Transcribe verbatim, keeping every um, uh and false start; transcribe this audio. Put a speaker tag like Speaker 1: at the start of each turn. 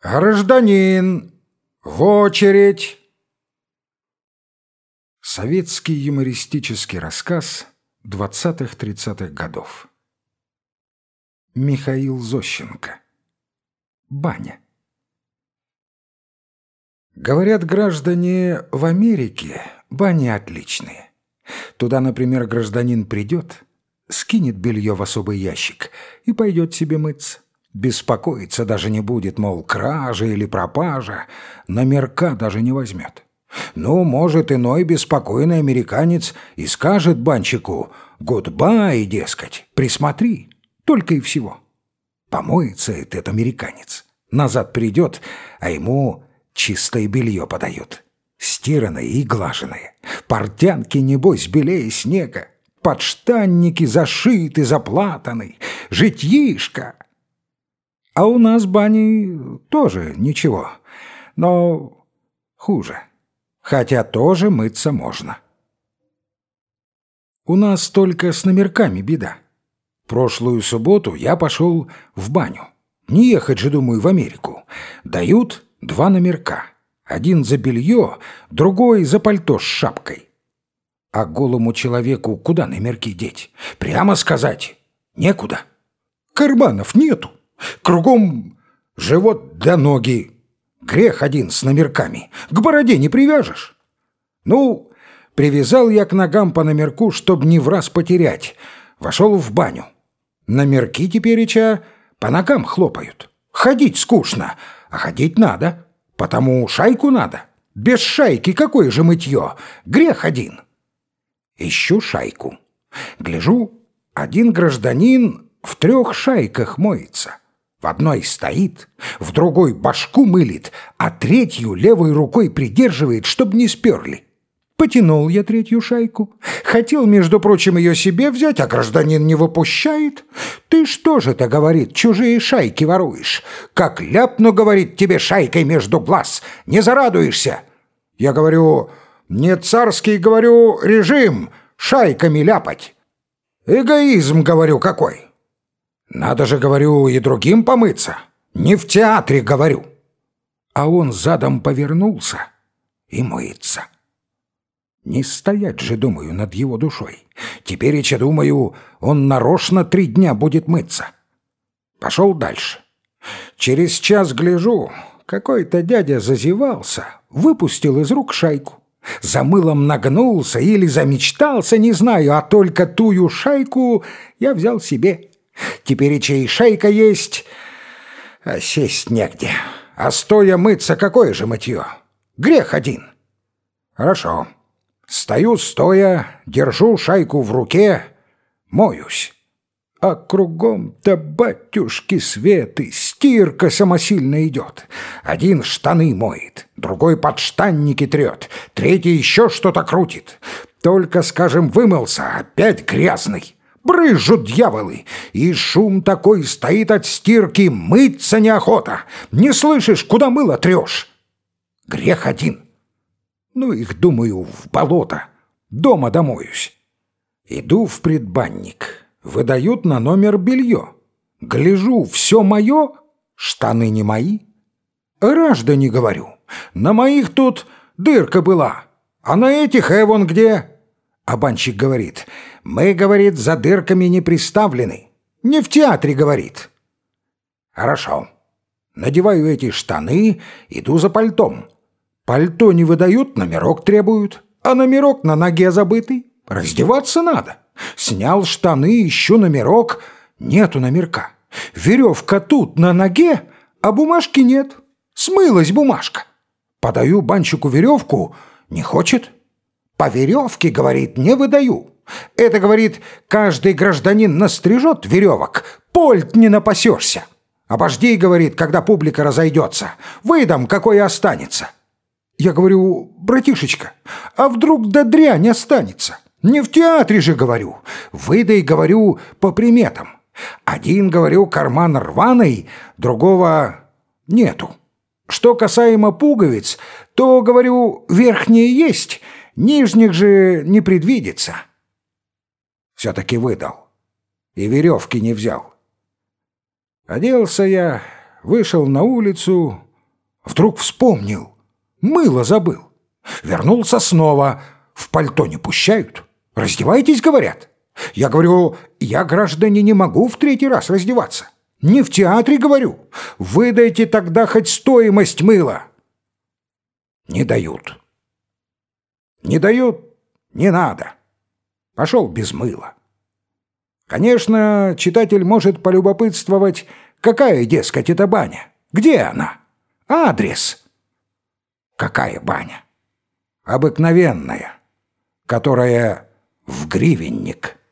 Speaker 1: Гражданин, в очередь! Советский юмористический рассказ двадцатых-тридцатых годов. Михаил Зощенко. Баня. Говорят граждане, в Америке бани отличные. Туда, например, гражданин придет, скинет белье в особый ящик и пойдет себе мыться. Беспокоиться даже не будет, мол, кража или пропажа, номерка даже не возьмет. Ну, может, иной беспокойный американец и скажет банщику «гудбай», дескать, присмотри, только и всего. Помоется этот американец, назад придет, а ему чистое белье подают, стиранное и глаженное, портянки, небось, белее снега, подштанники зашиты, заплатаны, житьишко. А у нас бани тоже ничего, но хуже, хотя тоже мыться можно. У нас только с номерками беда. Прошлую субботу я пошел в баню. Не ехать же, думаю, в Америку. Дают два номерка. Один за белье, другой за пальто с шапкой. А голому человеку куда номерки деть? Прямо сказать некуда. Карманов нету. Кругом живот до ноги. Грех один с номерками. К бороде не привяжешь. Ну, привязал я к ногам по номерку, чтоб не враз потерять. Вошел в баню. Номерки тепереча по ногам хлопают. Ходить скучно, а ходить надо. Потому шайку надо. Без шайки какое же мытье? Грех один. Ищу шайку. Гляжу, один гражданин в трех шайках моется. В одной стоит, в другой башку мылит, а третью левой рукой придерживает, чтоб не сперли. Потянул я третью шайку. Хотел, между прочим, ее себе взять, а гражданин не выпущает. «Ты что же это, — говорит, — чужие шайки воруешь? Как ляпну, — говорит, — тебе шайкой между глаз, не зарадуешься». Я говорю: «Не царский, — говорю, — режим шайками ляпать. Эгоизм, — говорю, — какой. Надо же, — говорю, — и другим помыться. Не в театре, — говорю». А он задом повернулся и мыется. Не стоять же, думаю, над его душой. Тепереча, думаю, он нарочно три дня будет мыться. Пошел дальше. Через час гляжу, какой-то дядя зазевался, выпустил из рук шайку. За мылом нагнулся или замечтался, не знаю, а только тую шайку я взял себе. Тепереча и шайка есть, а сесть негде. А стоя мыться какое же мытье? Грех один. Хорошо. Стою стоя, держу шайку в руке, моюсь. А кругом-то, батюшки светы, стирка самосильно идет. Один штаны моет, другой подштанники трет, третий еще что-то крутит. Только, скажем, вымылся, опять грязный. Брызжут дьяволы, и шум такой стоит от стирки, мыться неохота. Не слышишь, куда мыло трешь? Грех один. Ну их, думаю, в болото. Дома домоюсь. Иду в предбанник. Выдают на номер белье. Гляжу, все мое, штаны не мои. Граждане, говорю, на моих тут дырка была, а на этих эвон где? А банщик говорит: мы, говорит, за дырками не приставлены. Не в театре, говорит. Хорошо. Надеваю эти штаны, иду за пальтом. Пальто не выдают, номерок требуют, а номерок на ноге забытый. Раздеваться надо. Снял штаны, ищу номерок, нету номерка. Веревка тут на ноге, а бумажки нет. Смылась бумажка. Подаю банщику веревку, не хочет. По веревке, говорит, не выдаю. Это, говорит, каждый гражданин настрижет веревок, польт не напасешься. Обожди, говорит, когда публика разойдется, выдам, какое останется. Я говорю: братишечка, а вдруг да дрянь останется? Не в театре же, говорю. Выдай, говорю, по приметам. Один, говорю, карман рваный, другого нету. Что касаемо пуговиц, то, говорю, верхние есть, нижних же не предвидится. Все-таки выдал. И веревки не взял. Оделся я, вышел на улицу, Вдруг вспомнил. Мыло забыл. Вернулся снова. В пальто не пущают. «Раздевайтесь», говорят. Я говорю: «Я, граждане, не могу в третий раз раздеваться. Не в театре, говорю. Выдайте тогда хоть стоимость мыла». Не дают. Не дают, не надо. Пошел без мыла. Конечно, читатель может полюбопытствовать, какая, дескать, это баня. Где она? Адрес. Какая баня? Обыкновенная, которая в гривенник.